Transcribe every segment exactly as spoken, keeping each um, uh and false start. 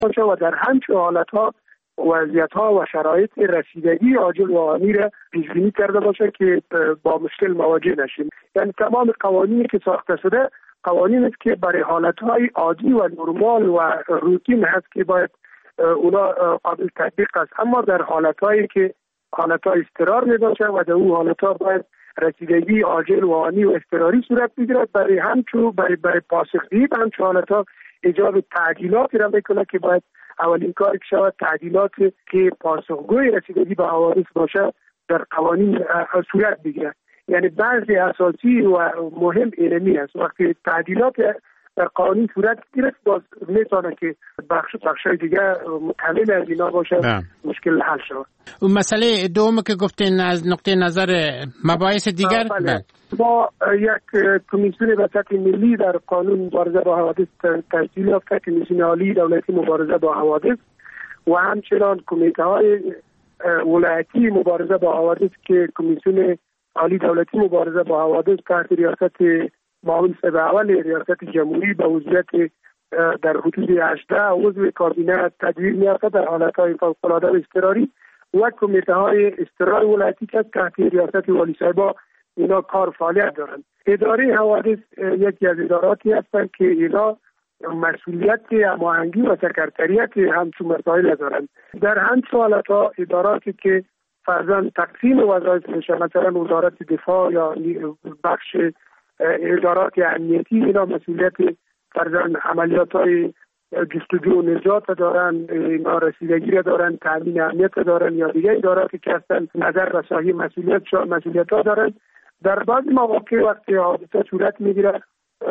باشه و در همچون حالتها وضعیت‌ها و شرایط رسیدگی عاجل و آنی را پیش بینی کرده باشه که با مشکل مواجه نشیم. یعنی تمام قوانینی که ساخته شده قوانین است که برای حالت‌های عادی و نرمال و روتین هست که باید اونا قابل تطبیق است، اما در حالت‌هایی که حالت‌ها اضطرار می‌باشه و در اون حالت‌ها باید رسیدگی عاجل و آنی و اضطراری صورت می‌گیرد، برای همچون برای برای پاسخگویی به همچون حالت‌ها ایجاب تعدیلاتی را می‌کنه که باید اولین کاری که شود تعدیلات که پاسخگوی رسیدگی به حوادث باشه در قوانین صورت بگیرد. یعنی بعضی اساسی و مهم علمی است. وقتی تعدیلات در قوانین صورت گرفت باز میتونه که بخش بخشای دیگه متعلق از اینا باشه بهم. مشکل حل شود. اون مسئله دوم که گفتین از نقطه نظر مباحث دیگر بله. ما یک کمیسیون وسط ملی در قانون مبارزه با حوادث تشکیل یافته، کمیسیون عالی دولتی مبارزه با حوادث و همچنان کمیته های ولایتی مبارزه با حوادث که کمیسیون عالی دولتی مبارزه با حوادث تحت ریاست معاون صاحب اول ریاست جمهوری با عضویت در حدود هجده عضو کابینه تدبیر می‌یافته در حالت‌های فوق‌العاده و اضطراری و کمیته های اضطراری ولایتی که تحت ریاست والی صاحب اینا کار فعالیت دارند. اداره حوادث یکی از اداراتی هستند که اینا مسئولیت هماهنگی و سکرتریت همچون مسائل دارند. در همچون حالت‌ها اداراتی که فرضاً تقسیم وظایف میشه، مثلا وزارت دفاع یا بخش ادارات امنیتی، اینا مسئولیت فرضاً عملیات‌های جستجو و نجات دارن، اینا رسیدگی را دارن، تامین امنیت دارن، یا دیگه اداراتی که هستن نظر رسانی مسئولیت مسئولیت‌ها دارن. در بعضی مواقع وقتی حادثه صورت میگیره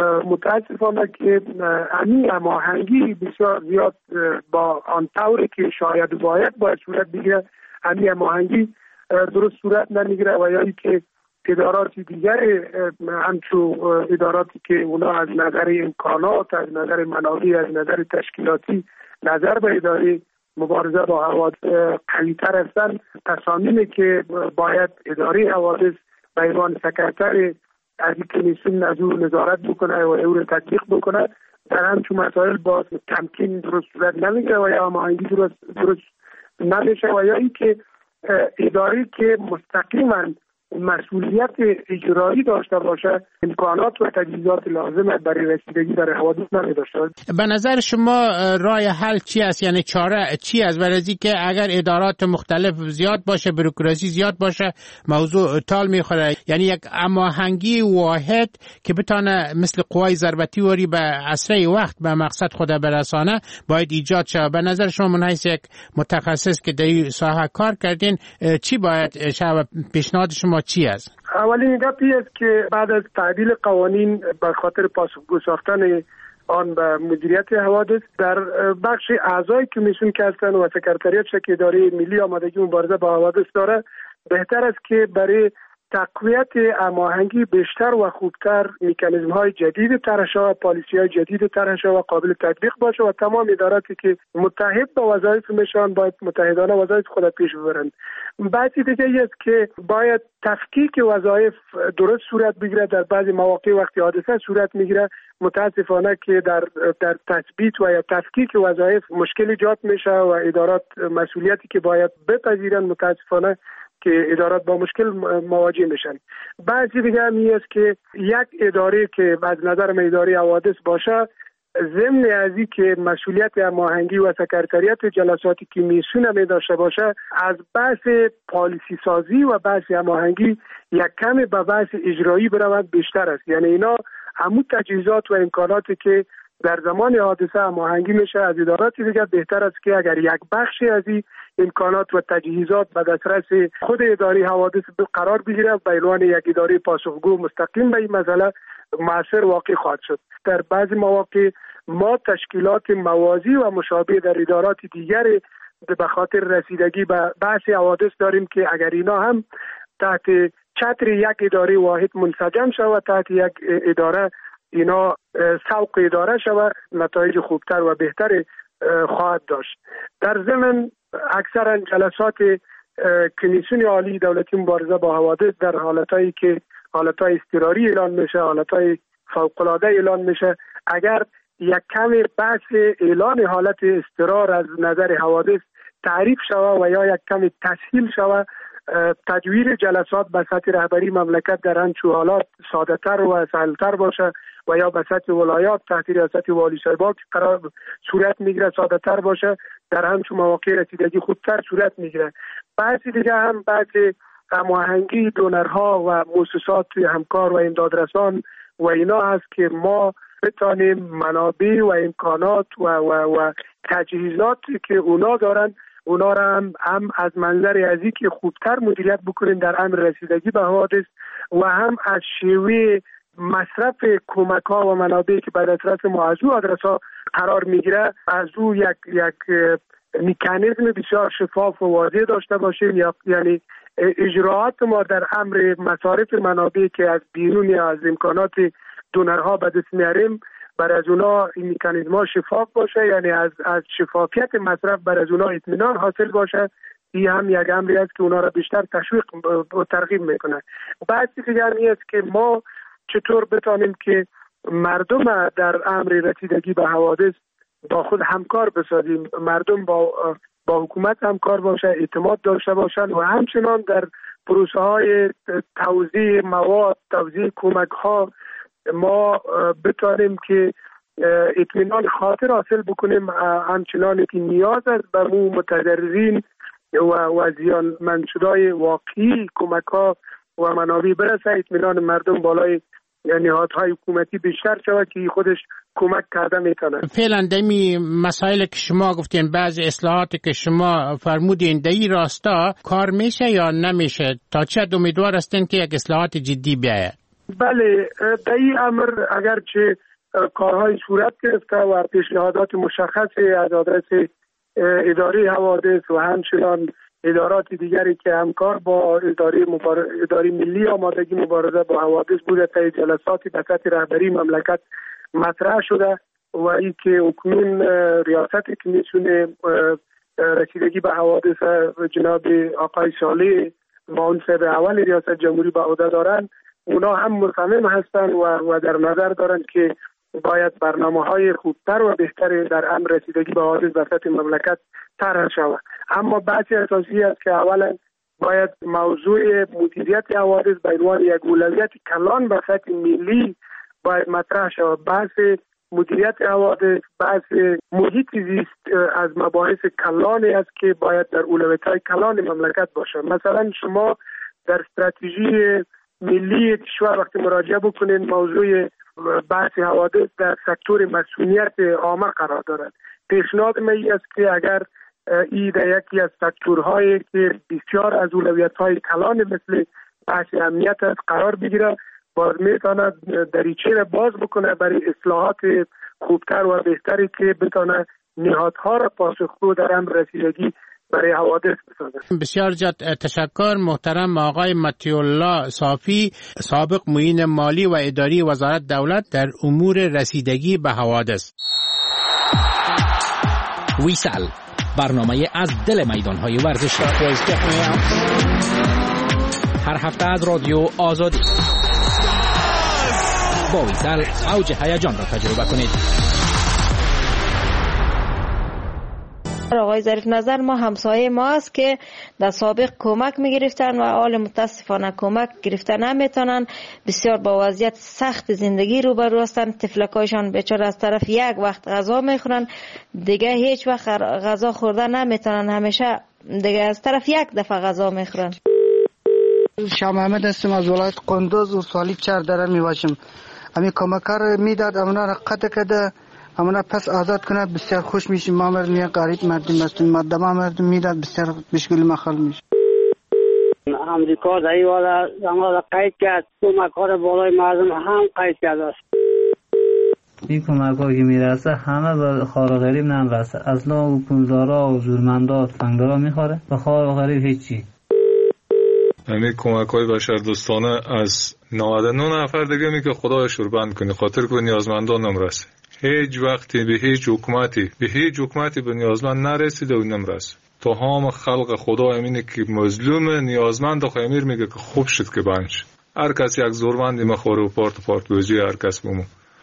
متاسفانه که همین هماهنگی بسیار زیاد با آن طوری که شاید باید باید صورت بگیره همین هماهنگی درست صورت نمیگیره و یا که اداراتی دیگر همچون اداراتی که اونا از نظر امکانات، از نظر منابع، از نظر تشکیلاتی نظر به اداره مبارزه با حوادث قوی‌تر هستن، تصامیمی که باید اداره حوادث به عنوان سکرتر از این کمیسیون از او نظارت بکنه و او رو تطبیق بکنه در همچون مسائل باز تمکین درست صورت نمیگیره و یا هماهنگی درست درست نمیشه و یا این که اداره که مستقیما مسئولیت اجرایی داشته باشه امکانات و تجهیزات لازم برای رسیدگی در حوادث نداشته باشه. به نظر شما راه حل چی است؟ یعنی چاره چی است؟ برای اینکه اگر ادارات مختلف زیاد باشه، بروکراسی زیاد باشه، موضوع تال میخوره. یعنی یک هماهنگی واحد که بتونه مثل قوای ضربتی وری به اسرع وقت به مقصد خود برسانه باید ایجاد شود. به نظر شما من حیث یک متخصص که در این ساحه کار کردین چی باید شود؟ پیشنهاد شما چی است؟ اولین گپی است که بعد از تعدیل قوانین به خاطر پاسخگو ساختن آن به مدیریت حوادث در بخش اعضای کمیسیون که هستند و سکرتریات که اداره ملی آمادگی مبارزه با حوادث داره، بهتر است که برای تقویت هماهنگی بیشتر و خوبتر مکانیزم های جدید طرح شود، پالیسی های جدید طرح شود، قابل تطبیق باشه و تمام اداراتی که متحد به وظایف میشن باید متحدانه وظایف خود پیش ببرند. بعضی دیگه است که باید تفکیک وظایف درست صورت بگیره. در بعضی مواقع وقتی حادثه صورت میگیره متاسفانه که در در تثبیت و یا تفکیک وظایف مشکل ایجاد میشه و ادارات مسئولیتی که باید بپذیرن متاسفانه که ادارات با مشکل مواجه میشن. بعضی دیگه همی است که یک اداره که از نظر من اداره حوادث باشه ضمن از این که مسئولیت هماهنگی و سکرتریات جلساتی که میسونه می داشته باشه از بحث پالیسی سازی و بحث هماهنگی یک کمی به بحث اجرایی برود بیشتر است. یعنی اینا همون تجهیزات و امکاناتی که در زمان حادثه هماهنگی میشه از ادارات دیگه بهتر است که اگر یک بخشی از این امکانات و تجهیزات به دسترس خود اداره حوادث قرار بگیره به عنوان یک اداره پاسخگو مستقیم به این مسئله موثر واقع خواهد شد. در بعضی مواقع ما تشکیلات موازی و مشابه در ادارات دیگر به خاطر رسیدگی به بحث حوادث داریم که اگر اینا هم تحت چتر یک اداره واحد منسجم شود، تحت یک اداره اینا سوق اداره شود، نتایج خوبتر و بهتر خواهد داشت. در ضمن اکثرا جلسات کمیسیون عالی دولتی مبارزه با حوادث در حالتایی که حالتهای اضطراری اعلان میشه، حالتهای فوق‌العاده اعلان میشه، اگر یک کم بحث اعلان حالت اضطرار از نظر حوادث تعریف شود و یا یک کم تسهیل شود، تدویر جلسات به سطح رهبری مملکت در همچو حالات ساده تر و سهلتر باشه و یا به سطح ولایات تحت ریاست والی صاحبا که قرار صورت میگیره ساده تر باشه، در همچو مواقع رسیدگی خودتر صورت میگیره. بحث دیگه هم بحث هماهنگی دونرها و مؤسسات همکار و امدادرسان و اینا هست که ما بتانیم منابع و امکانات و, و, و تجهیزاتی که اونا دارن اونا را هم, هم از منظر ازی که خوبتر مدیریت بکنیم در امر رسیدگی به حوادث و هم از شیوه مصرف کمک ها و منابعی که به دسترس ما از او آدرس‌ها قرار میگیره از او یک یک مکانیزم بسیار شفاف و واضح داشته باشیم، یا یعنی اجراعات ما در امر مصارف منابعی که از بیرون یا از امکانات دونرها به دست میاریم بر از اونا این مکانیزم‌ها شفاف باشه، یعنی از از شفافیت مصرف بر از اونا اطمینان حاصل باشه. این هم یک امری است که اونا را بیشتر تشویق و ترغیب میکنه. بعد دیگه است که ما چطور بتانیم که مردم در امر رسیدگی به حوادث با خود همکار بسازیم، مردم با با حکومت همکار باشه، اعتماد داشته باشند و همچنان در پروسه های توزیع مواد، توزیع کمک ها ما بتانیم که اطمینان خاطر حاصل بکنیم، همچنان که نیاز است به مو متضررین و و زیانمندشدای واقعی کمک ها و منابع برسه، اطمینان مردم بالای نهادهای حکومتی بیشتر شود که خودش کمک کرده میتونه. فعلا دمی مسائل که شما گفتین، بعضی اصلاحاتی که شما فرمودین در این راستا کار میشه یا نمیشه؟ تا چه امیدوار هستین که یک اصلاحات جدی بیاید؟ بله، در این امر اگرچه کارهای صورت گرفته و پیشنهادات مشخصی از آدرس اداره حوادث و همچنان ادارات دیگری که همکار با اداره مبار... اداره ملی آمادگی مبارزه با حوادث بوده تا جلساتی به سطح رهبری مملکت مطرح شده و این که اکنون ریاست کمیسیون رسیدگی به حوادث جناب آقای صالح منصب اول ریاست جمهوری به عهده دارن، اونا هم مصمم هستند و, و در نظر دارند که باید برنامه‌های خوبتر و بهتری در امر رسیدگی به حوادث به سطح مملکت طرح شود. اما بحث اساسی است که اولا باید موضوع مدیریت حوادث به عنوان یک اولویت کلان به سطح ملی باید مطرح شود. بحث مدیریت حوادث، بحث محیط زیست از مباحث کلانی است که باید در اولویت‌های کلان مملکت باشد. مثلا شما در استراتژی ملی کشور وقتی مراجعه بکنید موضوع بحث حوادث در سکتور مسئولیت عامه قرار دارد. پیشنهاد من است که اگر این در یکی از سکتورهایی که بسیار از اولویت‌های کلان مثل بحث امنیت است قرار بگیره، باز میتواند دریچه را باز بکنه برای اصلاحات خوبتر و بهتری که بتونه نهادها را پاسخگو در امر رسیدگی برای حوادث بسازه. بسیار زیاد تشکر محترم آقای مطیع الله صافی، سابق معین مالی و اداری وزارت دولت در امور رسیدگی به حوادث. ویسال، برنامه از دل میدان‌های ورزشی، هر هفته از رادیو آزادی. با ویسال اوج هیجان را تجربه کنید. آقای ظریف نظر ما همسایه ما است که در سابق کمک میگرفتن و حال متاسفانه کمک گرفتن نمیتونن، بسیار با وضعیت سخت زندگی روبرو هستن. طفلکایشان بیچاره از طرف یک وقت غذا میخورن، دیگه هیچ وقت غذا خوردن نمیتونن، همیشه دیگه از طرف یک دفعه غذا میخورن. شاه محمد هستم از ولایت قندوز و سالی چهار داره میباشم. همین کمکار میداد امنا را قطع کده، امنا پس آزاد کنه، بسیار خوش میشیم. ما مردم یک غریب مردم هستیم، ماده ما مردم میداد بسیار بشکل مخال میشه. امریکا در این والا زمان قید کرد، کمکار بالای مردم هم قید کرده است. این کمک ها که میرسه همه به خار و غریب نمیرسه، اصلا و پولدارا و زورمندا و تفنگدارا میخوره، به خار و غریب هیچی. همین کمک های بشر دوستانه از نود و نه نفر دیگه می که خدا شوربند کنه، خاطر که نیازمندان نمرسه. هیچ وقتی به هیچ حکومتی به هیچ حکومتی به نیازمند نرسیده و نمرسه. تو هم خلق خدا امینه که مظلوم نیازمند و خیمیر میگه که خوب شد که بنش. هر کس یک زورمندی مخوره و پارت پارت بوزی هر کس بمو.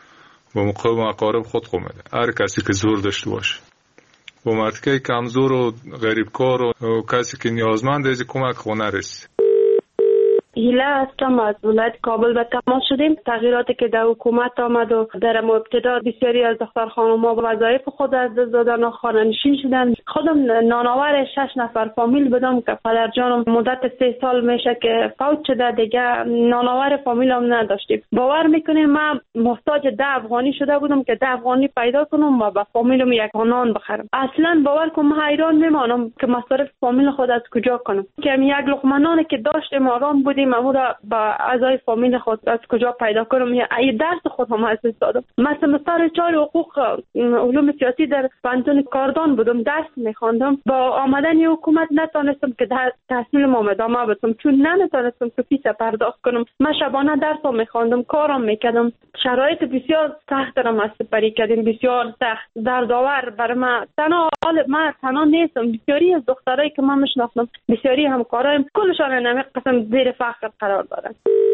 به مقام اقارب خود خود میده. هر کسی که زور داشته باشه، به مرتکه کمزور و غریبکار و کسی که نیازمند از کمک خونه رسید. هیله هستم، از ولایت کابل به تماس شدیم. تغییراتی که در حکومت آمد و در ابتدا بسیاری از دختر خانم‌ها وظایف خود از دست دادن و خانه‌نشین شدن. خودم نانآور شش نفر فامیل بودم که پدر جانم مدت سه سال میشه که فوت شده، دیگه نانآور فامیلم نداشتیم. باور میکنیم من محتاج ده افغانی شده بودم که ده افغانی پیدا کنم و به فامیلم یک نان بخرم. اصلا باور کن من حیران میمانم که مصارف فامیل خود از کجا کنم، که یک لقمه نانی که داشتیم آرام بودیم من را با اعضای فامیل خود از کجا پیدا کنم. یا ای درس خود هم از دست دادم. مثلا مستر چهار حقوق علوم سیاسی در پانتون کاردان بودم، درس میخواندم. با آمدن حکومت نتونستم که تحصیل ما ادامه بدم، چون نمیتونستم که فیس پرداخت کنم. من شبانه درس میخواندم، کارم میکردم. شرایط بسیار سخت را ما سپری کردیم، بسیار سخت دردآور برای من. تنها حال من تنها نیستم، بسیاری از دخترایی که من میشناختم، بسیاری همکارایم، کلشان نمی قسم زیر فقر قرار دارن.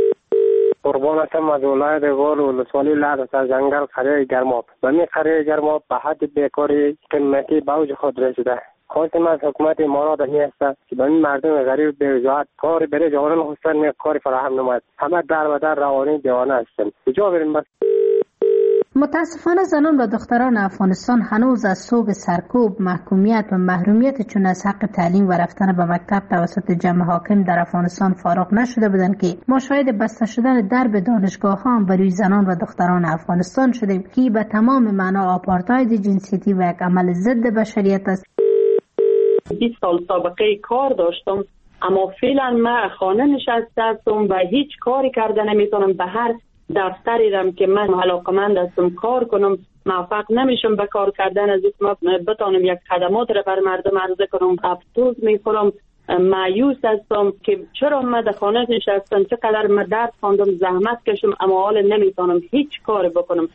قربانتم از ولایت غور و ولسوالی لعبت از جنگل قریه گرماب. و می قریه گرماب به حد بیکاری قیمتی به اوج خود رسیده. خواستم از حکومت امارات این است که به این مردم غریب بی‌وجاهت کار برای جوانان خواستن می کاری فراهم نماید. همه در و در روانی دیوانه هستند. کجا بریم بس؟ متاسفانه زنان و دختران افغانستان هنوز از سوگ سرکوب، محکومیت و محرومیت چون از حق تعلیم و رفتن به مکتب توسط جمع حاکم در افغانستان فارغ نشده بودند که ما شاهد بسته شدن درب دانشگاه ها بر روی زنان و دختران افغانستان شدیم که به تمام معنا آپارتاید جنسیتی و یک عمل ضد بشریت است. بیست سال سابقه کار داشتم، اما فعلا من خانه نشستم و هیچ کاری کرده نمیتونم. به هر دفتری رم که من علاقمند هستم کار کنم، موفق نمیشم به کار کردن. از اینکه بتونم یک خدمات را بر مردم عرضه کنم، افسوس میخورم، مایوس هستم که چرا من در خانه نشستم، چقدر من درس خواندم، زحمت کشم، اما حال نمیتونم هیچ کاری بکنم.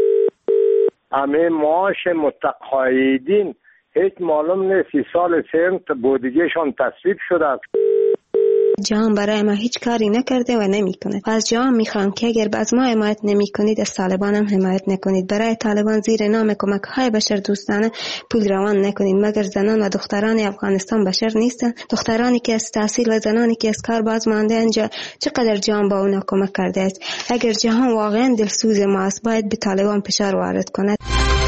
همه معاش متقاعدین هیچ معلوم نیست، سی سال سنت بودجهشان تصویب شده است. جهان برای ما هیچ کاری نکرده و نمیکنه. از جهان میخوام که اگر از ما حمایت نمی کنید از طالبان هم حمایت نکنید. برای طالبان زیر نام کمک های بشر دوستانه پول روان نکنید. مگر زنان و دختران افغانستان بشر نیستن؟ دخترانی که از تحصیل و زنانی که از کار باز مانده اینجا چقدر جهان با اونا کمک کرده است. اگر جهان واقعا دلسوز ما است باید به طالبان فشار وارد کند.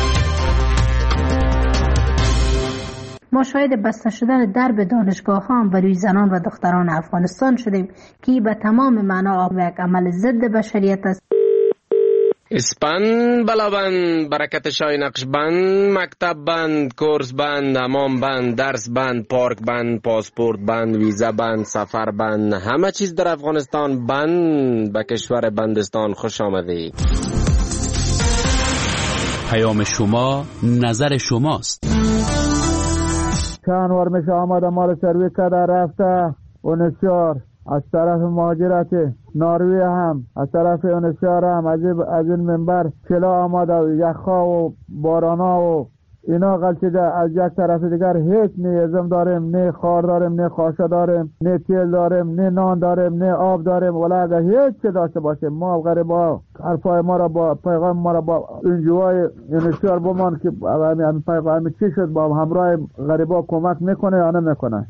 ما شاهد بسته شدن درب دانشگاه ها بر روی زنان و دختران افغانستان شدیم که به تمام معنا یک عمل ضد بشریت است. اسپن بلابند، برکت شای نقش بند، مکتب بند، کورس بند، حمام بند، درس بند، پارک بند، پاسپورت بند، ویزا بند، سفر بند، همه چیز در افغانستان بند. به کشور بندستان خوش آمدید. پیام شما نظر شماست. چند وار میشه آمده مال سروی کده رفته اونسیار از طرف مهاجرت ناروی هم از طرف اونسیار هم از این منبر کلا آمده و یخها و بارانا و اینا غلطیده. از یک طرف دیگر هیچ نه ازم داریم، نه خار داریم، نه خاشه داریم، نه تیل داریم، نه نان داریم، نه آب داریم. ولی اگر هیچ چی داشته باشیم ما غریبا حرفای ما را با پیغام ما را با انجوای انشار بمان که همین پیغام چی شد با همراه غریبا کمک میکنه یا نمیکنه.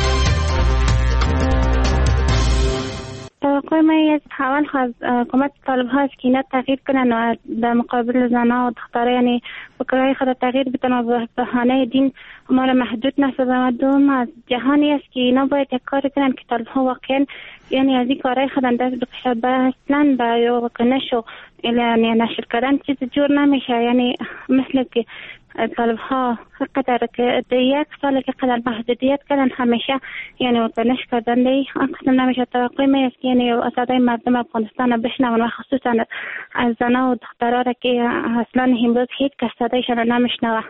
توقع من از حوال خواست حکومت طالب هاست که اینا تغییر کنن و در مقابل زنها و دختره یعنی بکرهای خود تغییر بتن و بهانه دین ما را محدود نسازن. و دوم از جهانی است که اینا باید یک کاری کنن که طالب ها واقعا یعنی از این کارهای خود دست بکشد. با اصلا با یا نشو یعنی نشر کردن چیز جور نمیشه. یعنی مثل که طالب ها قدر که یک سال که قدر محدودیت کردن همیشه یعنی وطنش کردن دی اصلا نمیشه. توقع می است که یعنی صدای مردم افغانستان بشنون و خصوصا از زنها و دخترها را که اصلا امروز هیچ کس صدایشان نمیشنوه.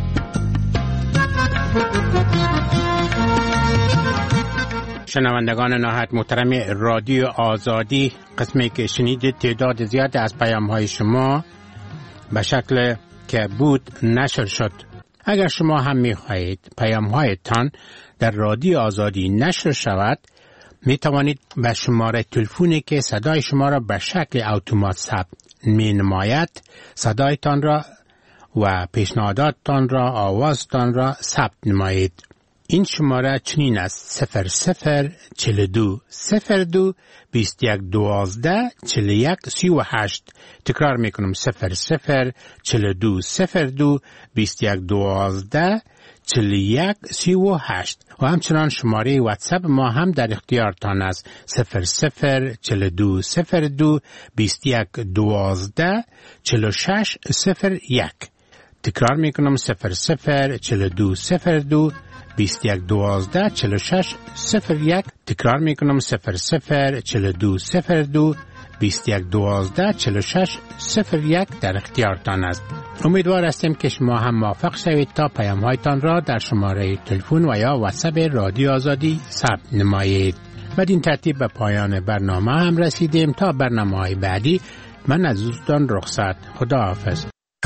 شنوندگان نهایت محترم رادیو آزادی، قسمی که شنیدید تعداد زیاد از پیام های شما به شکل که بود نشر شد. اگر شما هم می خواهید پیام هایتان در رادیو آزادی نشر شود، می توانید به شماره تلفنی که صدای شما را به شکل اتومات ثبت می نماید صدایتان را و پیشنهاداتتان را آوازتان را ثبت نمایید. این شماره چنین است: صفر صفر چهل و دو صفر دو بیست یک دوازده چهل و یک سی و هشت. تکرار میکنم: صفر صفر چهل و دو صفر دو بیست یک دوازده چهل و یک سی و هشت. و همچنان شماره واتساپ ما هم در اختیارتان است: صفر صفر چهل و دو صفر دو بیست یک دوازده چهل و شش صفر یک. تکرار میکنم: صفر صفر چهل و دو صفر دو بیست یک دوازده چهل و شش صفر یک. تکرار میکنم: صفر صفر چهل و دو صفر دو بیست یک دوازده چهل و شش صفر یک در اختیارتان است. امیدوار هستیم که شما هم موافق شوید تا پیام هایتان را در شماره تلفن و یا واتساپ رادیو آزادی ثبت نمایید. بدین ترتیب به پایان برنامه هم رسیدیم. تا برنامه های بعدی من از دوستان رخصت. خدا حافظ.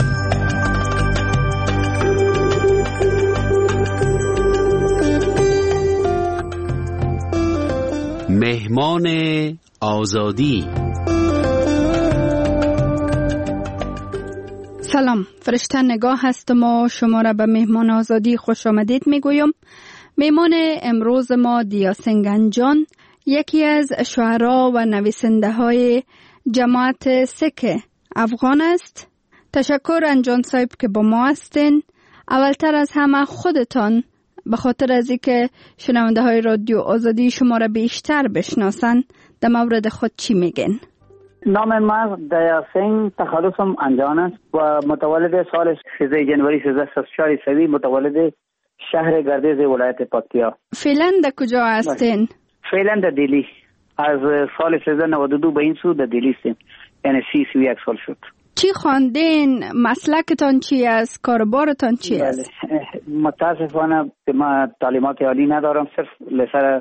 مهمان آزادی. سلام، فرشته نگاه هستم و شما را به مهمان آزادی خوش آمدید میگویم. مهمان امروز ما دیا سنگنجان، یکی از شاعرها و نویسنده های جماعت سکه افغان است. تشکر انجان صاحب که با ما هستین. اولتر از همه خودتان به خاطر از اینکه شنونده های رادیو آزادی شما را بیشتر بشناسن در مورد خود چی میگن؟ نام ما دیا سنگ، تخلصم انجان است و متولد سال سیزده جنوری سیزده سی و چهار عیسوی، متولد شهر گردیز ولایت پکتیا. فعلا در کجا هستین؟ فعلا در دلی. از سال سیزده نود و دو به این سو در دلی هستیم، یعنی سی سی و یک سال شد. چی خواندین؟ مسلکتان چی است؟ کاربارتان چی است؟ متاسفانه ما تعلیمات عالی ندارم، صرف لسر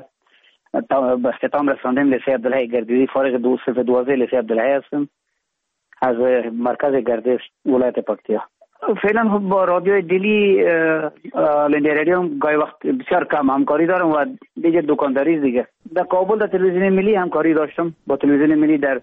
به اختتام رساندیم لیسه عبدالحی گردیزی، فارغ دو صرف دوازده لیسه عبدالحی هستم از مرکز گردیز ولایت پکتیا. فعلا با رادیو دلی لندی رادیو گاهی وقت بسیار کم همکاری دارم و دیگه دکانداری دیگه. در کابل در تلویزیون ملی همکاری داشتم با تلویزیون ملی در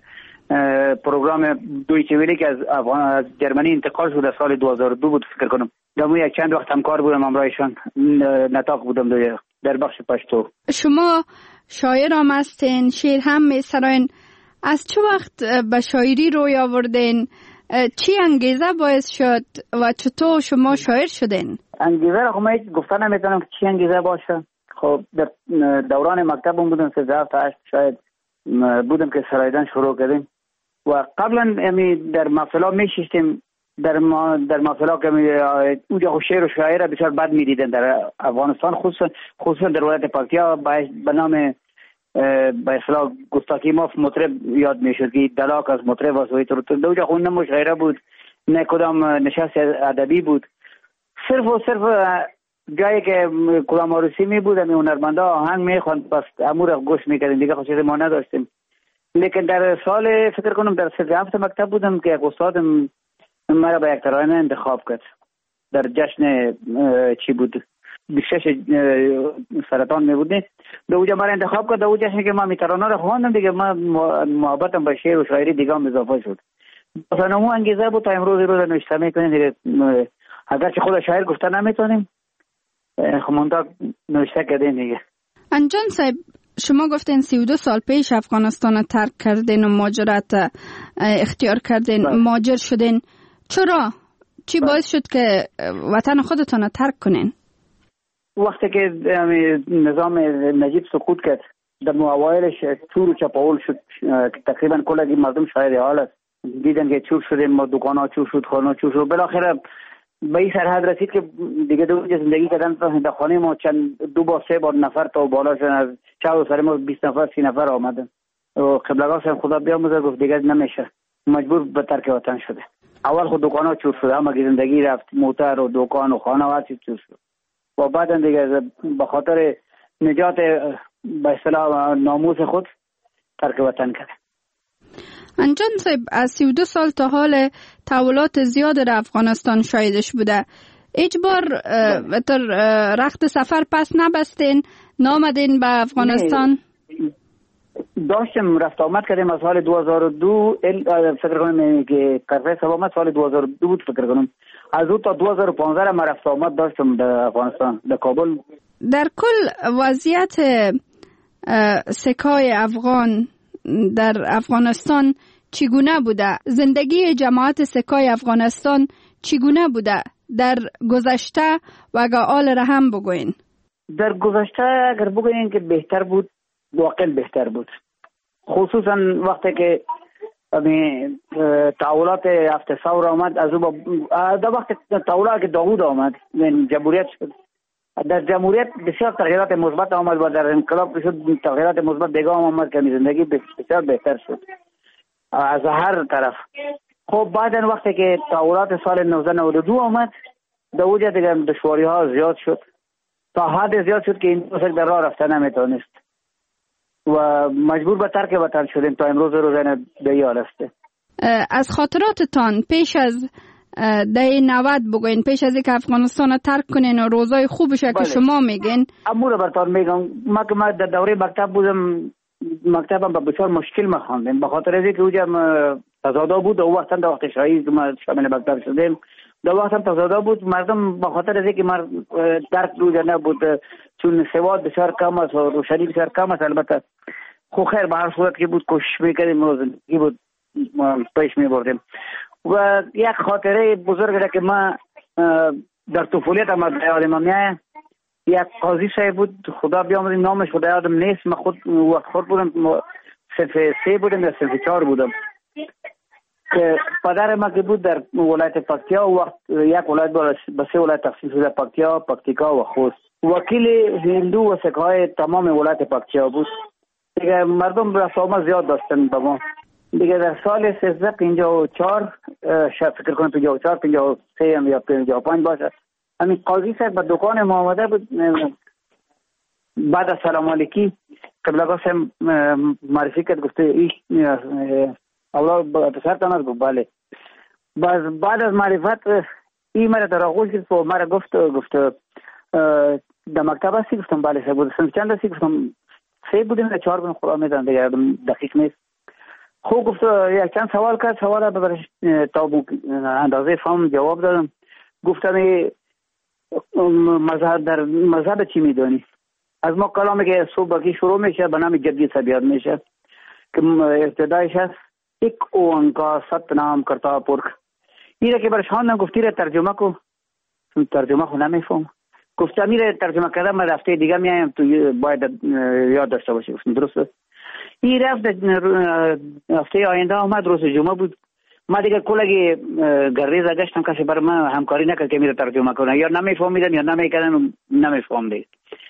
پروگرام دویچه ویلی که از افغان از جرمنی انتقال شد در سال دو هزار و دو بود فکر کنم. در یک چند وقت همکار بودم همراهشان، نطاق بودم در بخش پشتو. شما شاعر هم هستین، شعر هم میسراین. از چه وقت به شاعری روی آوردین؟ چی انگیزه باعث شد و چطور شما شاعر شدین؟ انگیزه را خب من گفتن نمیتونم که چی انگیزه باشه. خب در دوران مکتبم بودم، سه هفت هشت شاید بودم که سرایدن شروع کردیم و قبلا امی در محفلا میشیستیم، در ما در محفلا که اونجا شعر و شاعر بسیار بد میدیدن در افغانستان، خصوصا خصوصا در ولایت پکتیا به نام به اصطلاح گستاکیموف مطرب یاد میشد که دلاک از مطرب و سوی تو اونجا خون نه مشاعره بود نه کدام نشست ادبی بود، صرف و صرف جایی که کدام عروسی می بود امی هنرمندا آهنگ میخواند بس امور گوش میکردیم، دیگه خود چیزی ما نداشتیم. لیکن در سال فکر کنم در سه هفته مکتب بودم که یک استادم مرا به یک ترانه انتخاب کرد در جشن چی بود بیست و شش سرطان می بود، به اونجا مرا انتخاب کرد. در اون جشن که ما می ترانه را خواندم دیگه ما محبتم به شعر و شاعری دیگه هم اضافه شد. مثلا اون انگیزه بود تا امروز روز نوشته میکنیم دیگه، اگرچه خود شاعر گفته نمیتونیم خموندا نوشته کردیم دیگه. انجان صاحب شما گفتین سی و دو سال پیش افغانستان ترک کردین و مهاجرت اختیار کردین، مهاجر شدین. چرا؟ چی باعث شد که وطن خودتان ترک کنین؟ وقتی که نظام نجیب سقوط کرد در اوایلش چور و چپاول شد، تقریبا کل مردم شاهد حال است، دیدن که چور شدیم، دکانا چور شد، خانه چور شد، بالاخره به این سرحد رسید که دیگه دو زندگی کردن در خانه ما چند دو با سه بار نفر تا بالا شدن، از چهار سر ما بیست نفر سی نفر آمدن و قبلگاه سر خدا بیاموزه گفت دیگه نمیشه، مجبور به ترک وطن شده. اول خود دکانا چور شد، اما زندگی رفت، موتر و دکان و خانه و هر چیز چور شد و بعد دیگه به خاطر نجات به اصطلاح ناموس خود ترک وطن کرد. انجان صاحب از سی و دو سال تا حال تحولات زیاد در افغانستان شاهدش بوده. اجبار تر رخت سفر پس نبستین، نامدین به افغانستان؟ داشتم رفت آمد کردیم از سال دو هزار و دو فکر کنم که کرفه سبا آمد سال دو هزار و دو بود فکر کنم. از اون تا دو هزار و پانزده من رفت آمد داشتم در افغانستان در کابل. در کل وضعیت سکای افغان در افغانستان چگونه بوده؟ زندگی جماعت سکای افغانستان چگونه بوده در گذشته و اگر آل را هم بگوین؟ در گذشته اگر بگوین که بهتر بود، واقعا بهتر بود، خصوصا وقتی که تحولات هفت ثور آمد. از او در وقت تحولات که داوود آمد یعنی جمهوریت شد، در جمهوریت بسیار تغییرات مثبت آمد و در انقلاب شد تغییرات مثبت دیگه آمد که زندگی بسیار بهتر شد از هر طرف. خب بعدن وقتی که تحولات سال نوزده نود و دو آمد در وجه دیگه دشواری ها زیاد شد، تا حد زیاد شد که این دوست در راه رفته نمیتونست و مجبور به ترک وطن شدیم تا امروز روزانه به حال است. از خاطراتتان پیش از دهه نود بگوین، پیش از اینکه افغانستان ترک کنین و روزای خوبشه که شما میگین. امور برتان میگم ما که ما در دوره مکتب بودم، مکتبم به بسیار مشکل ما خواندم به خاطر از اینکه اوجا تضاد بود. او وقتا در وقت شاهی که ما شامل مکتب شدیم در وقت هم تضاد بود. مردم به خاطر از اینکه ما درک روزا نبود چون سواد بسیار کم است و روشنی بسیار کم است. البته خو خیر به هر صورت که بود کوشش میکردیم روزی بود پیش میبردیم. و یک خاطره بزرگ که ما در طفولیت هم از یادم میاد، یک قاضی صاحب بود خدا بیامرزه نامش خدا یادم نیست، من خود وقت خود بودم صنف سه بودم یا صنف چهار بودم که پدر ما که بود در ولایت پکتیا و وقت یک ولایت به سه ولایت تقسیم شده، پکتیا، پکتیکا و خوست. وکیل هندو و سکهای تمام ولایت پکتیا بود دیگه. مردم رفت آمد زیاد داشتن با ما دیگه. در سال سیزده پنجاه و چهار شاید فکر کنم پنجاه و چهار پنجاه و سه یا پنجاه و پنج باشه، همین قاضی صاحب به دکان ما آمده بود. بعد از سلام علیکی قبلگاه صاحب معرفی کرد، گفته ایش اولاد پسرتان است؟ گفت بله. بعد از معرفت این مرا در آغوش گرفت و مرا گفت گفت در مکتب هستی؟ گفتم بله صاحب. گفتم چند هستی؟ گفتم سه بودیم یا چهار بودیم خدا میدن دیگه دقیق نیست. خوب گفت یک چند سوال کرد، سوال را برش تا اندازه فهم جواب دادم. گفتم مذهب در مذهب چی میدانی؟ از ما کلامی که صبح بکی شروع میشه به نام جدی طبیعت میشه که ابتدایش هست ایک اوانکا ست نام کرتا پرک. این را که برش خواندم گفت این را ترجمه کو، ترجمه خو نمیفهم. گفتم این را ترجمه کردم من رفته دیگه میایم تو باید یاد داشته باشی. گفتم درسته. این رفت هفته آینده آمد، روز جمعه بود. ما دیگه کلگی گریز گشتم کسی برای من همکاری نکرد که میره ترجمه کنه، یا نمیفهمیدن یا نمیکردن نمیفهمیدن.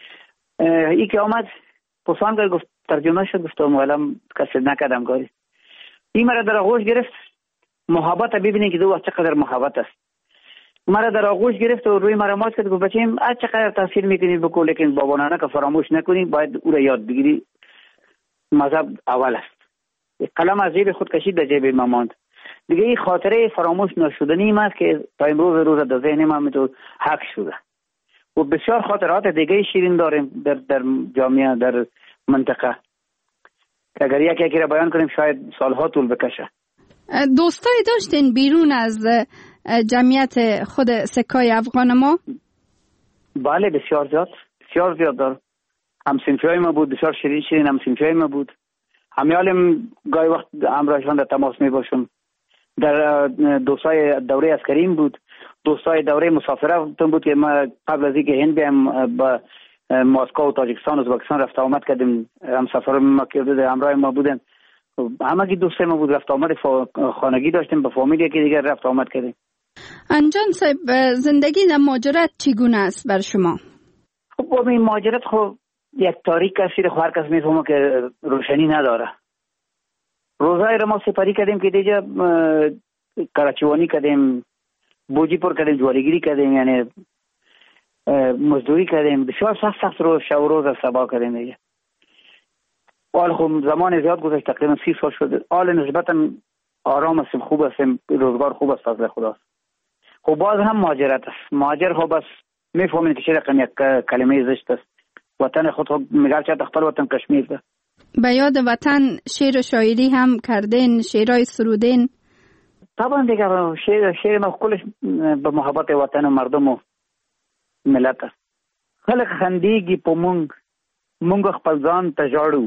ای که آمد پسان کرد گفت ترجمه شد. گفتم الان کسی نکردم کاری. این مرا در آغوش گرفت، محبت ببینید که دو وقت چقدر محبت است. مرا در آغوش گرفت و روی مرا ماست کرد. گفت بچیم از چقدر تاثیر میکنید بکن، لیکن بابا نانا که فراموش نکنید، باید او را یاد بگیری. مذهب اول است. قلم از جیب خود کشید در جیب ما ماند. دیگه این خاطره فراموش نشدنی است که تا امروز روز در ذهن ما میتو حق شده. و بسیار خاطرات دیگه شیرین داریم در در جامعه در منطقه که اگر یکی یکی را بیان کنیم شاید سالها طول بکشه. دوستای داشتین بیرون از جمعیت خود سکای افغان ما؟ بله بسیار زیاد، بسیار زیاد دار. همسنفیای ما بود، بسیار شیرین شیرین همسنفیای ما بود. همیالم گاهی وقت همراهشان در تماس می باشم. در دوستای دوره عسکریم بود، دوستای دوره مسافره بود که ما قبل از اینکه هند بیایم با مسکو و تاجیکستان و ازبکستان رفت آمد کردیم. همسفر ما که همراه ما بودن، همه کی دوستای ما بود، رفت آمد خانگی داشتیم، با فامیلی که دیگر رفت آمد کردیم. انجان صاحب زندگی در مهاجرت چگونه است بر شما؟ خب این مهاجرت خب یک تاریک است، هر کس میفهمه که روشنی نداره. روزای را ما سپاری کردیم که دیگه کراچیوانی کردیم، بوجی پر کردیم، جواریگیری کردیم، یعنی مزدوری کردیم. بسیار سخت سخت روز شب و روز از سبا کردیم دیگه. حال خب زمان زیاد گذشت، تقریبا سی سال شده. حال نسبتا آرام هستیم، خوب هستیم، روزگار خوب است فضل خداست. خب باز هم مهاجرت است. مهاجر خب بس میفهمین که چه رقم یک کلمه زشت است. وطن خود خب میگه چه خپل وطن کشمیر ده. به یاد وطن شعر و شاعری هم کردین، شعرهای سرودین؟ طبعا دیگه شعر شعر ما کلش به محبت وطن و مردم و ملت است. خلق خندیږي په مونږ مونږ خپل ځان ته ژاړو.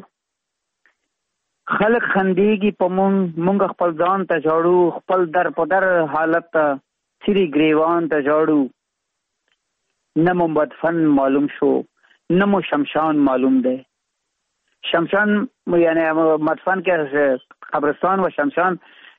خلق خندیږي په مونږ مونږ خپل ځان ته ژاړو. خپل در په در حالت ته سری گریوان ته ژاړو. نه مو مدفن معلوم شو نه مو شمشان معلوم دی. شمشان یعنی مدفن که قبرستان و شمشان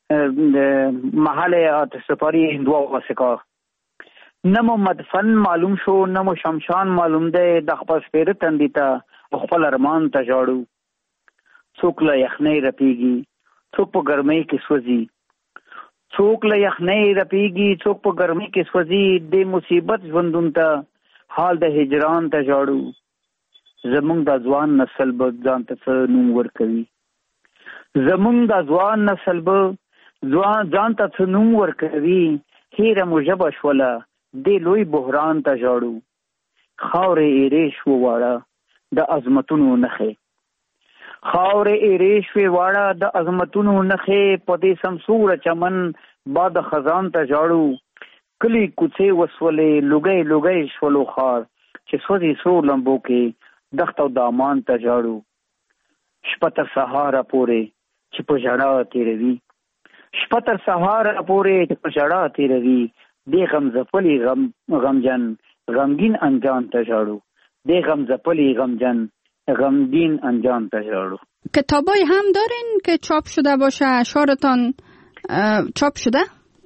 محل آتش سپاری هندوا و سکا. نمو مدفن معلوم شو نمو شمشان معلوم ده. د خپل سپیره تندی ته خپل ارمان ته ژاړو. څوک له یخنۍ رپیږي څوک په ګرمۍ کې سوځي. څوک له یخنۍ رپیږي څوک په ګرمۍ کې سوځي. د مصیبت ژوندون ته حال د هجران ته ژاړو. زمونږ د ځوان نسل به ځان ته څه نوم ورکوي. زمونږ د ځوان نسل به ځوان ځان ته څه نوم ورکوي. هیره مو ژبه شوله دې لوی بحران ته ژاړو. خاورې ایرې شوې واړه د عظمتونو نښې. خاورې ایرې شوې واړه د عظمتونو نښې. په دې سمسوره چمن باد خزان ته ژاړو. کلی کوڅې وسولې لوګی لوګی شولو خار چې سوځي سرو لمبو کې دښت او دامان ته ژاړو. شپه تر سهاره پورې چې په ژړا تېروي. شپه تر سهاره پورې چې په ژړا تېروي. دې غم ځپلي غم غمجن غمگین انجام ته ژاړو. دې غم ځپلي غمجن غمگین انجام ته ژاړو. کتابای هم دارین که چاپ شده باشه؟ اشعارتان چاپ شده؟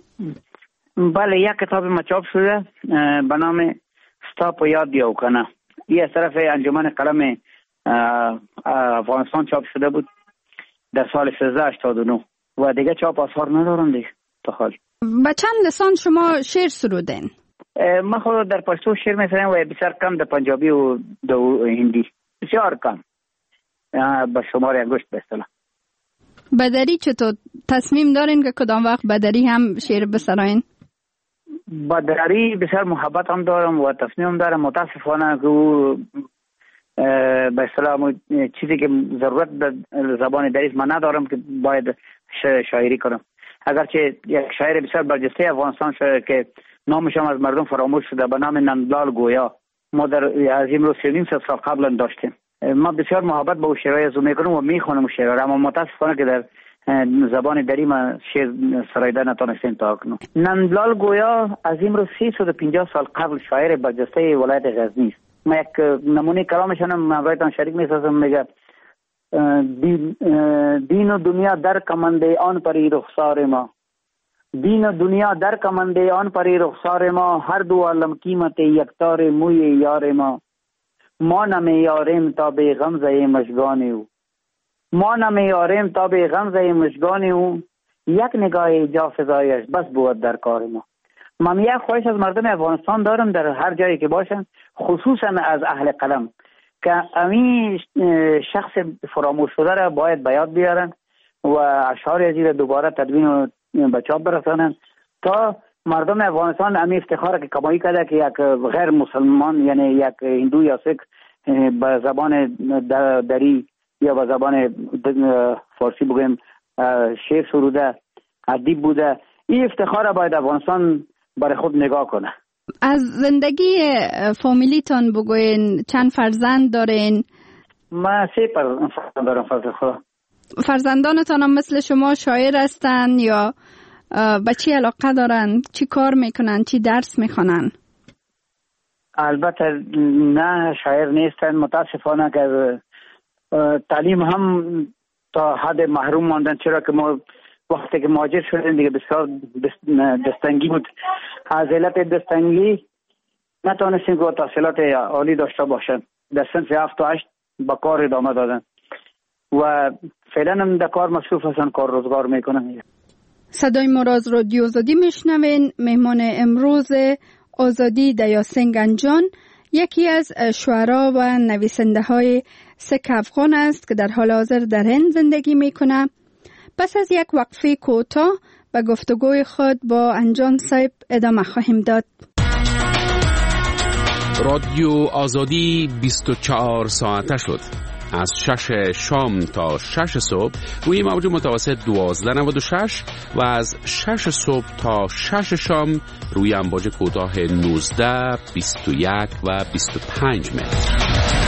بله یک کتاب ما چاپ شده به نام ستا په یاد یو کنه. یه از طرف انجمن قلم افغانستان چاپ شده بود در سال سیزده هشتاد و نه و دیگه چاپ آثار ندارم دیگه تا حال. به چند لسان شما شعر سرودین؟ من خود در پشتو شعر میسرم و بسیار کم در پنجابی و در هندی. بسیار کم به شمار انگشت به اصطلاح. بدری چطور تصمیم دارین که کدام وقت بدری هم شعر بسراین؟ بدری بسیار محبت هم دارم و تصمیم دارم. متاسفانه که به اصطلاح چیزی که ضرورت به زبان دری من ندارم که باید شاعری کنم. اگرچه یک شاعر بسیار برجسته افغانستان شاید که نامش هم از مردم فراموش شده به نام نندلال گویا ما در از امروز سه سال قبلا داشتیم. ما بسیار محبت به شعرهای از او میکنم و میخونم شعرها، اما متاسفانه که در زبان دری من شعر سرایده نتونستیم تا کنم. نندلال گویا از امروز سیصد و پنجاه سال قبل شاعر برجسته ولایت غزنی است. ما یک نمونه کلامشان من برایتان شریک میسازم. میگه دین, دین و دنیا در کمنده آن پری رخسار ما. دین و دنیا در کمنده آن پری رخسار ما. هر دو عالم قیمت یکتار موی یار ما. ما نمیاریم تا به غمزه مشگان او. ما نمیاریم تا به غمزه مشگان او. یک نگاه جا فضایش بس بود در کار ما. من یک خواهش از مردم افغانستان دارم در هر جایی که باشن، خصوصا از اهل قلم، که امی شخص فراموش شده را باید به یاد بیارن و اشعار ازی را دوباره تدوین و به چاپ برسانن تا مردم افغانستان امی افتخار که کمایی کرده که یک غیر مسلمان یعنی یک هندو یا سیک به زبان دری یا به زبان فارسی بگویم شعر سروده، ادیب بوده، این افتخار را باید افغانستان برای خود نگاه کنه. از زندگی فامیلیتان بگوین، چند فرزند دارین؟ من سه فرزند دارم فضل خدا. فرزندانتان هم مثل شما شاعر هستن یا به چی علاقه دارن؟ چی کار میکنن؟ چی درس میخونن؟ البته نه شاعر نیستن، متاسفانه که تعلیم هم تا حد محروم ماندن، چرا که ما وقتی که مهاجر شدیم دیگه بسیار دستنگی بود. از علت دستنگی نتونستیم که تحصیلات عالی داشته باشن. در صنف هفت و هشت با کار ادامه دادن و فعلا هم در کار مصروف هستن، کار روزگار میکنن. صدای ما را از رادیو آزادی میشنوین. مهمان امروز آزادی دیاسین گنجان یکی از شعرا و نویسنده های سک افغان است که در حال حاضر در هند زندگی میکنه. پس از یک وقفه کوتاه به گفتگوی خود با انجان صاحب ادامه خواهیم داد. رادیو آزادی بیست و چهار ساعته شد. از شش شام تا شش صبح روی موج متوسط دوازده نود و شش و از شش صبح تا شش شام روی امواج کوتاه نوزده، بیست و یک و بیست و پنج متر.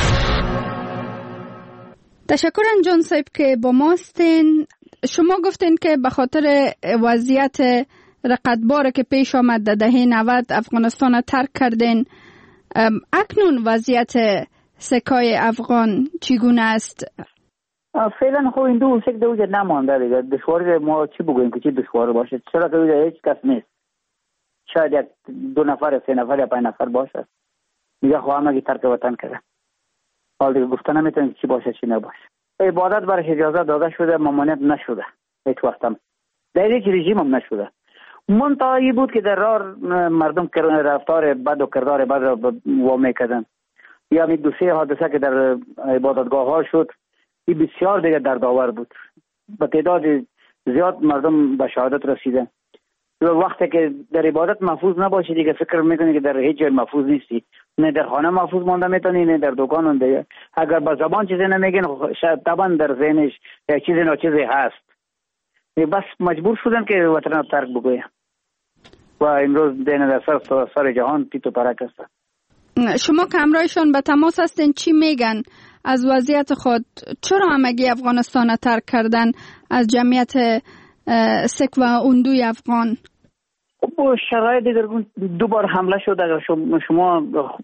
تشکر جان صاحب که با ما هستین. شما گفتین که به خاطر وضعیت رقتبار که پیش آمد در دهه نود افغانستان را ترک کردین. اکنون وضعیت سکای افغان چگونه است؟ فعلا خب این دو سک دو جد نمانده دیگه. دشواری ما چی بگوییم که چی دشوار باشه؟ چرا که هیچ کس نیست. شاید یک دو نفر سه نفر یا پنج نفر باشه. میگه خواهم اگه ترک وطن کرده. حال دیگه گفتن نمیتونیم چی باشه چی نباشه. عبادت برش اجازه داده شده، ممانعت نشده. هیچ وقتم در هیچ رژیم هم نشده. منتهایی بود که در راه مردم رفتار بد و کردار بد را وامی کردن. یا می دو سه حادثه که در عبادتگاه ها شد، این بسیار دیگه دردآور بود. به تعداد زیاد مردم به شهادت رسیدن. وقتی که در عبادت محفوظ نباشی دیگه فکر میکنی که در هیچ جای محفوظ نیستی. نه در خانه محفوظ مانده میتونی، نه در دکان مانده. اگر به زبان چیزی نمیگن شاید طبعا در ذهنش چیزی ناچیزی هست. بس مجبور شدن که وطن را ترک بگوین و امروز دین در سر سر جهان پیت و پرک است. شما که همراهشان به تماس هستین چی میگن از وضعیت خود؟ چرا همگی افغانستان را ترک کردن از جمعیت سک و اندوی افغان؟ با شرایط دیگر دو بار حمله شد. اگر شما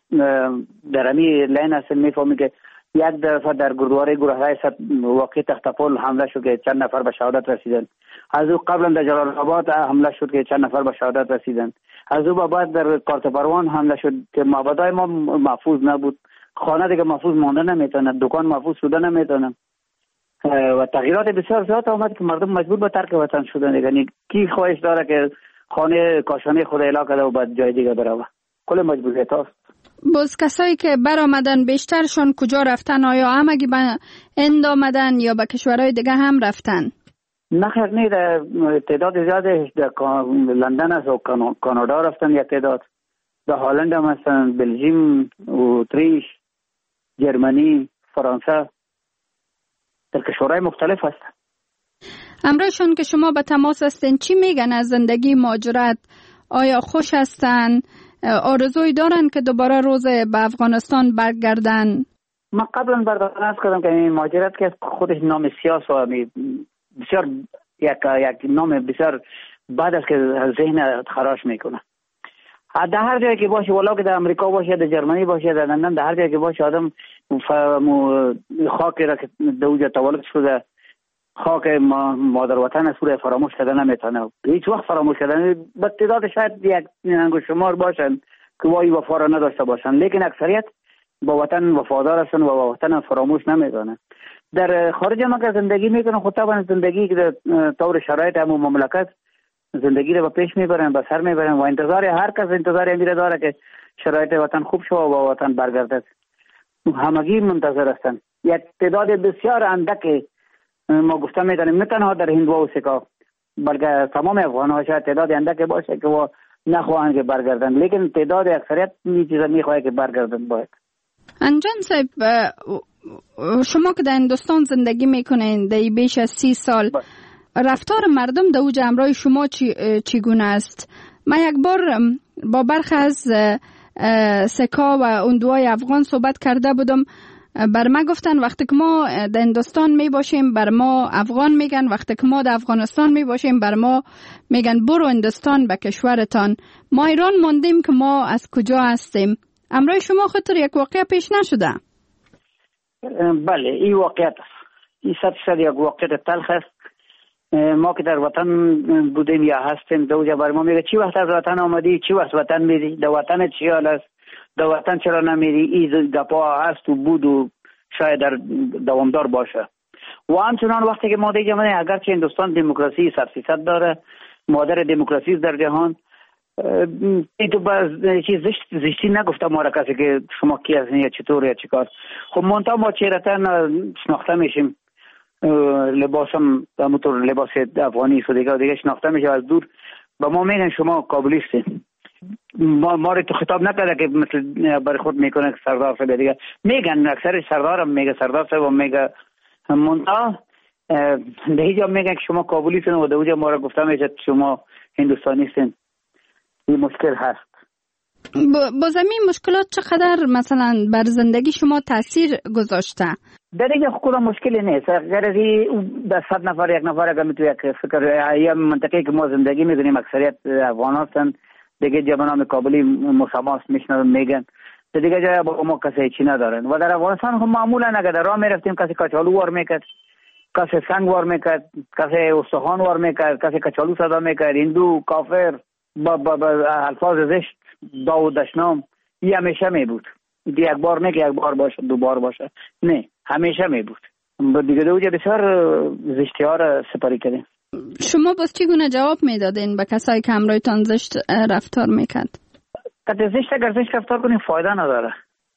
در امی لین هستین میفهمی که یک دفعه در گردواره گروهرای واقع تختپل حمله شد که چند نفر به شهادت رسیدن. از او قبلا در جلال آباد حمله شد که چند نفر به شهادت رسیدن. از او بعد در کارت پروان حمله شد که معبدای ما محفوظ نبود. خانه دیگه محفوظ مانده نمیتونه، دکان محفوظ شده نمیتونه و تغییرات بسیار زیاد آمد که مردم مجبور به ترک وطن شدن. یعنی کی خواهش داره که خانه کاشانه خود اعلا کرده و بعد جای دیگه بره؟ کل مجبوریت هست. باز کسایی که برآمدن بیشترشون کجا رفتن؟ آیا همگی به هند آمدن یا به کشورهای دیگه هم رفتن؟ نه خیر نه، تعداد زیادش در لندن است و کانادا رفتن. یا تعداد در هلند هم هستن، بلژیم، اتریش، جرمنی، فرانسه، در کشورهای مختلف هستن. همراهشون که شما به تماس هستین چی میگن از زندگی مهاجرت؟ آیا خوش هستن؟ آرزوی دارن که دوباره روز به افغانستان برگردن؟ من قبلا برداشت کردم که این مهاجرت که خودش نام سیاس و بسیار یک یک نام بسیار بعد از که ذهن خراش میکنه. در هر جایی که باشه، ولی که در امریکا باشه، در جرمنی باشه، در لندن، در هر جایی که باشه آدم خاک را که در اونجا تولد شده، خاک مادر وطن سوره فراموش کردن نمیتونه. هیچ وقت فراموش کردن به تعداد شاید یک انگشت شمار باشن که وای وفا را نداشته باشن، لیکن اکثریت با وطن وفادار هستن و با وطن فراموش نمیکنن. در خارج ما که زندگی میکنن خود طبعا زندگی که در طور شرایط همون مملکت زندگی رو به پیش میبرن، به سر میبرن و انتظار هر کس انتظار امیره داره که شرایط وطن خوب شو و با وطن برگردد. همگی منتظر هستن. یک تعداد بسیار اندک ما گفته میدانیم، نه تنها در هندوا و سکا بلکه تمام افغان ها شاید تعداد اندک باشه که و نخواهند که برگردن، لیکن تعداد اکثریت این چیزا میخواه که برگردن. باید انجان صاحب، شما که در هندوستان زندگی میکنین در بیش از سی سال، رفتار مردم در اوج همراه شما چی چگونه است؟ من یک بار با برخی از سکا و اندوهای افغان صحبت کرده بودم. بر ما گفتن وقتی که ما در هندوستان می باشیم بر ما افغان میگن، وقتی که ما در افغانستان می باشیم بر ما میگن برو هندوستان به کشورتان. ما ایران موندیم که ما از کجا هستیم. امروز شما خاطر یک واقعه پیش نشده؟ بله، این واقعیت است. این صد درصد یک واقعیت تلخ است. ما که در وطن بودیم یا هستیم دوجا بر ما میگه چی وقت از وطن آمدی، چی وقت وطن میری، در وطن چی حال است، در وطن چرا نمیری. این گپا هست و بود و شاید در دوامدار باشه. و همچنان وقتی که ما دیگه من اگرچه هندوستان دموکراسی صد فیصد داره، مادر دموکراسی در جهان، این تو باز چیز زشت زشتی نگفته ما را کسی که شما کی هستین یا چطور یا چیکار. خب منتها ما چهرتن شناخته میشیم، لباسم همونطور لباس افغانی شده دیگه شناخته میشه از دور. با ما میگن شما کابلیستین ما, ما رو تو خطاب نکرده که مثل برای خود میکنه که سردار صاحب دیگه میگن، اکثر سردار هم میگه، سردار صاحب هم میگه، منطقه به هیچ جا میگن که شما کابلی سن و دوجه ما رو گفته میشه شما هندوستانی سن. این مشکل هست. با زمین مشکلات چقدر مثلا بر زندگی شما تاثیر گذاشته؟ در اینجا خود مشکلی نیست. غیر از در صد نفر یک نفر اگر میتونه یک فکر یا منطقه که ما زندگی میدونیم اکثریت افغان هستن دیگه، جوانان کابلی مساماس میشنن میگن دیگه جای با ما کسی چی ندارن. و در افغانستان هم معمولا اگر در راه میرفتیم کسی کچالو وار میکرد، کسی سنگ وار میکرد، کسی استخوان وار میکرد، کسی کچالو صدا میکرد، هندو، کافر، با, با, با الفاظ زشت، داو دشنام. این همیشه می بود. یک بار نه که یک بار باشه دو بار باشه، نه همیشه می بود. دیگه دوجه بسیار زشتی ها را سپاری کردیم. شما باز چگونه جواب میدادین به کسایی که همراهتان زشت رفتار میکرد؟ که زشت اگر زشت رفتار کنیم فایده نداره.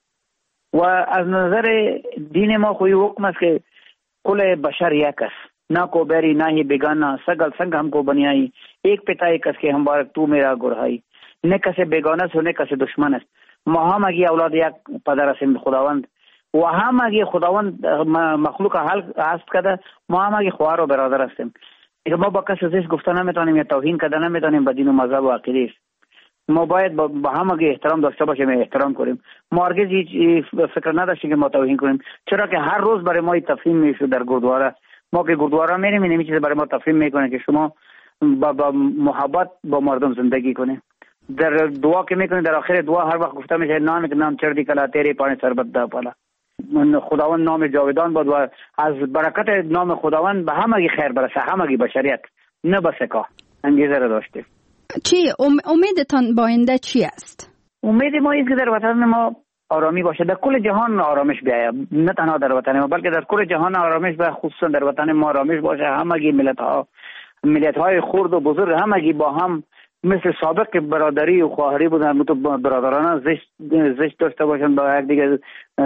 و از نظر دین ما خوی حکم است که کل بشر یک است، ना को बैरी ना ही बेगाना, सगल संग हमको बनियाई, एक पिता एक कस के हम बारक तू मेरा गुरहाई, ने कसे बेगाना सो ने कसे दुश्मन است. ما هم اگه اولاد یک پدر هستیم خداوند و هم اگه خداوند مخلوق حل هست کده، ما هم اگه خواهر و برادر هستیم. اگه ما با کسی زشت گفته نمیتونیم یا توهین کرده نمیتونیم به دین و مذهب و عقیده است. ما باید با هم اگه احترام داشته باشیم احترام کنیم. ما هرگز هیچ فکر نداشتیم که ما توهین کنیم، چرا که هر روز برای ما تفهیم میشه در گردواره. ما که گردواره میریم این چیز برای ما تفهیم میکنه که شما با, با محبت با مردم زندگی کنید. در دعا که میکنید در آخر دعا هر وقت گفته میشه نام که نام چردی کلا تیری پانی سربت دا پالا. خداوند نام جاودان بود و از برکت نام خداوند به همگی خیر برسه، همگی بشریت، نه بس کا انگیزه را داشته. چی امیدتان با آینده چی است؟ امید ما است که در وطن ما آرامی باشه، در کل جهان آرامش بیاید، نه تنها در وطن ما بلکه در کل جهان آرامش باشه، خصوصا در وطن ما آرامش باشه. همگی ملت ها ملت های خرد و بزرگ همگی با هم مثل سابق که برادری و خواهری بودن متو برادرانه زشت زشت داشته باشن، با یک دیگه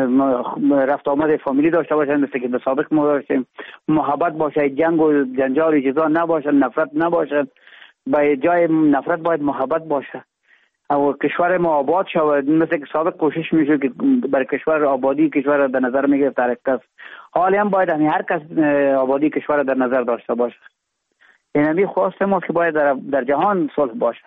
رفت آمد فامیلی داشته باشن مثل که به سابق ما داشتیم. محبت باشه، جنگ و جنجال چیزا نباشه، نفرت نباشه. به جای نفرت باید محبت باشه و کشور ما آباد شود مثل که سابق کوشش میشه که برای کشور آبادی کشور در نظر میگرفت هر کس. حالی هم باید هر کس آبادی کشور در نظر داشته باشه. این همی خواست ما که باید در, در جهان صلح باشه.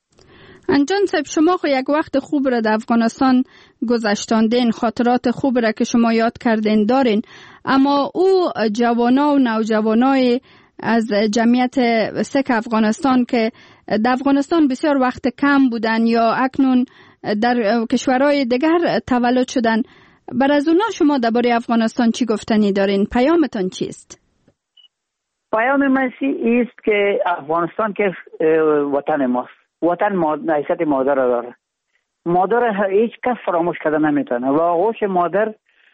انجان صاحب شما خو یک وقت خوب را در افغانستان گذشتاندین، خاطرات خوب را که شما یاد کردین دارین، اما او جوانا و نوجوانای از جمعیت سک افغانستان که در افغانستان بسیار وقت کم بودن یا اکنون در کشورهای دیگر تولد شدن، بر از اونا شما درباره افغانستان چی گفتنی دارین؟ پیامتان چیست؟ پیام من است که افغانستان که وطن ماست، وطن حیثیت مادر داره. مادر هیچ کس فراموش کرده نمیتونه و آغوش مادر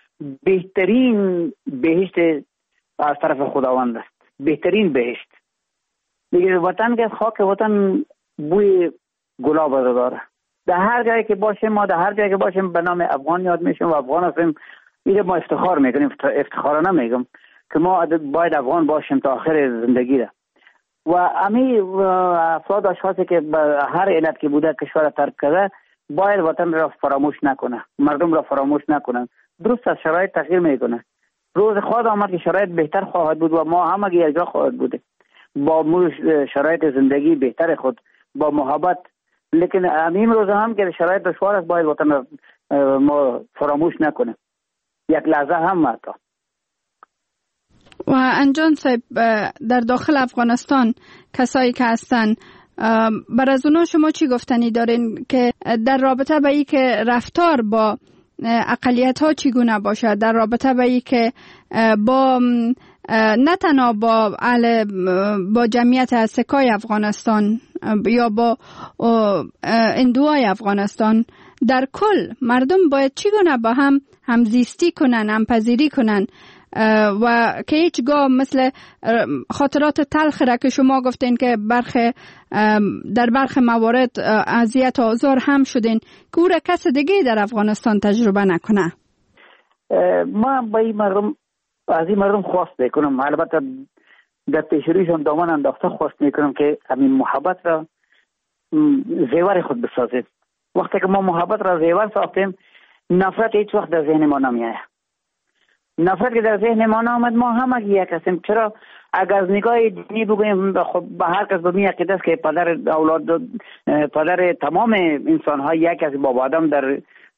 بهترین بهشت از طرف خداوند است، بهترین بهشت. دیگه وطن که خاک وطن بوی گلاب داره. در هر جایی که باشیم ما در هر جایی که باشیم به نام افغان یاد میشیم و افغان هستیم. اینو ما افتخار میکنیم، افتخارانه میگم که ما باید افغان باشیم تا آخر زندگی را. و امی افراد اشخاصی که به هر علت که بوده کشور ترک کرده باید وطن را فراموش نکنه، مردم را فراموش نکنن. درست از شرایط تغییر میکنه. روز خواهد آمد که شرایط بهتر خواهد بود و ما همگی یک جا خواهد بوده با شرایط زندگی بهتر خود با محبت. لیکن امیم روز هم که شرایط دشوار است باید وطن را ما فراموش نکنه یک لحظه هم حتی. و انجان صاحب در داخل افغانستان کسایی که هستن بر از اونا شما چی گفتنی دارین که در رابطه با ای که رفتار با اقلیت ها چگونه باشه، در رابطه با ای که با نه تنها با اهل با جمعیت سکای افغانستان یا با هندوهای افغانستان در کل مردم باید چگونه با هم همزیستی کنن، همپذیری کنن و که هیچگاه مثل خاطرات تلخ را که شما گفتین که برخی در برخی موارد اذیت و آزار هم شدین که او را کس دیگه در افغانستان تجربه نکنه. ما با این مردم از این مردم خواست میکنم، البته در پیشرویشان دامن انداخته خواست میکنم که همین محبت را زیور خود بسازیم. وقتی که ما محبت را زیور ساختیم، نفرت هیچ وقت در ذهن ما نمیآید. نفرت که در ذهن ما نامد، ما همه یک هستیم. چرا؟ اگر از نگاه دینی بگوییم، خب به هر کس به می عقیده است که پدر اولاد، پدر تمام انسان ها یک است. بابا آدم در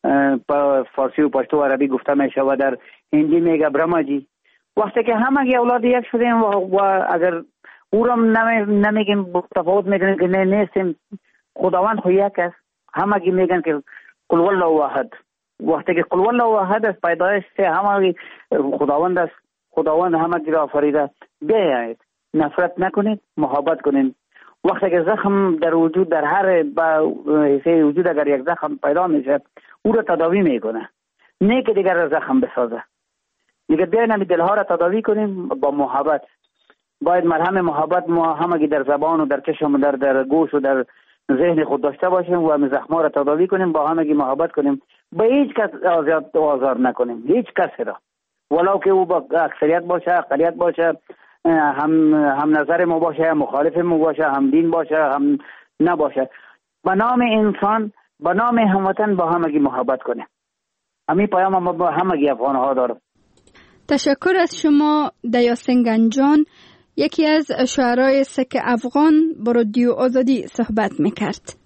فارسی و پشتو و عربی گفته میشه و در هندی میگه برماجی. وقتی که همه اولاد یک شدیم و, و اگر او را نمیگیم، تفاوت میکنیم که نه نیستیم، خداوند خو یک است. همه میگن که قل والله واحد. وقتی که قل والله واحد است، پیدایش همه خداوند است. خداوند همه را آفریده. بیایید نفرت نکنید، محبت کنید. وقتی که زخم در وجود، در هر حصه وجود اگر یک زخم پیدا میشه، او را تداوی میکنه، نه که دیگر را زخم بسازه. دیگه بیاین همین دلها را تداوی کنیم با محبت. باید مرهم محبت ما همگی در زبان و در چشم و در در گوش و در ذهن خود داشته باشیم و همین زخما را تداوی کنیم، با همگی محبت کنیم، به هیچ کس آزاد آزار نکنیم، هیچ کسی را، ولو که او با اکثریت باشه، اقلیت باشه، هم هم نظر ما باشه، مخالف ما باشه، هم دین باشه، هم نباشه. به نام انسان، به نام هموطن با همگی محبت کنیم. همین پیام ما با همگی افغان ها دارم. تشکر از شما دیاسین گنجان، یکی از شاعرای سک افغان، با رادیو آزادی صحبت میکرد.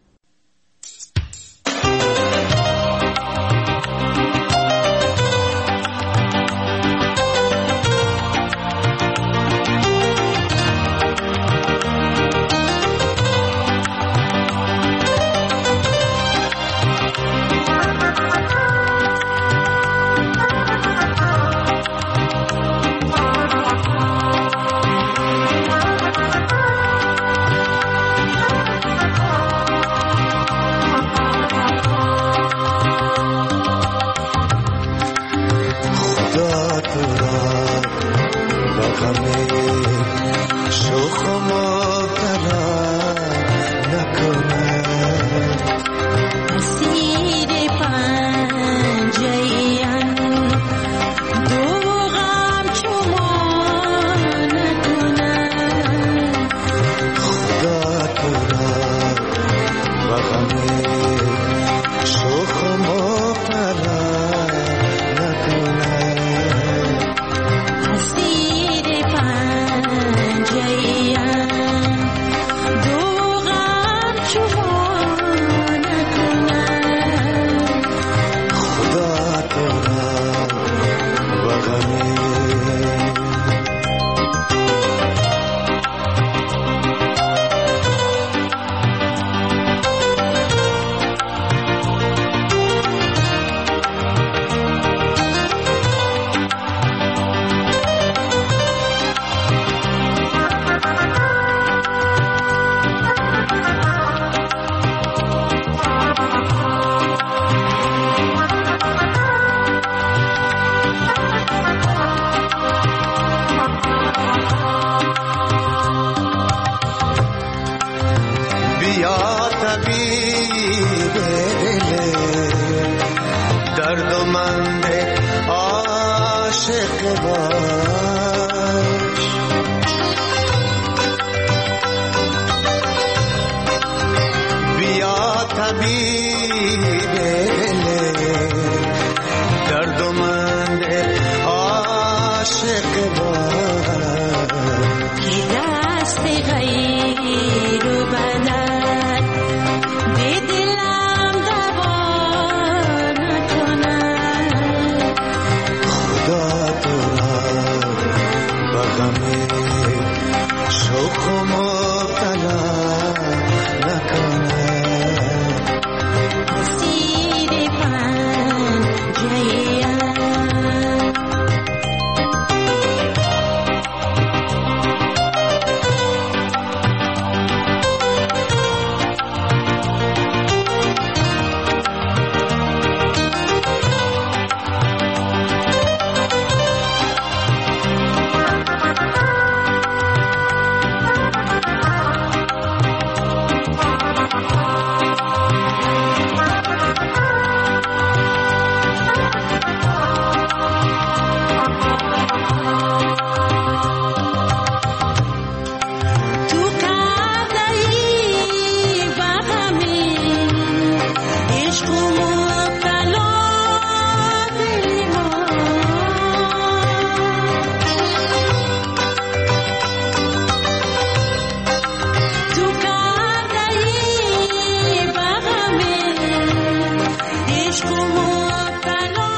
دردمند عاشق با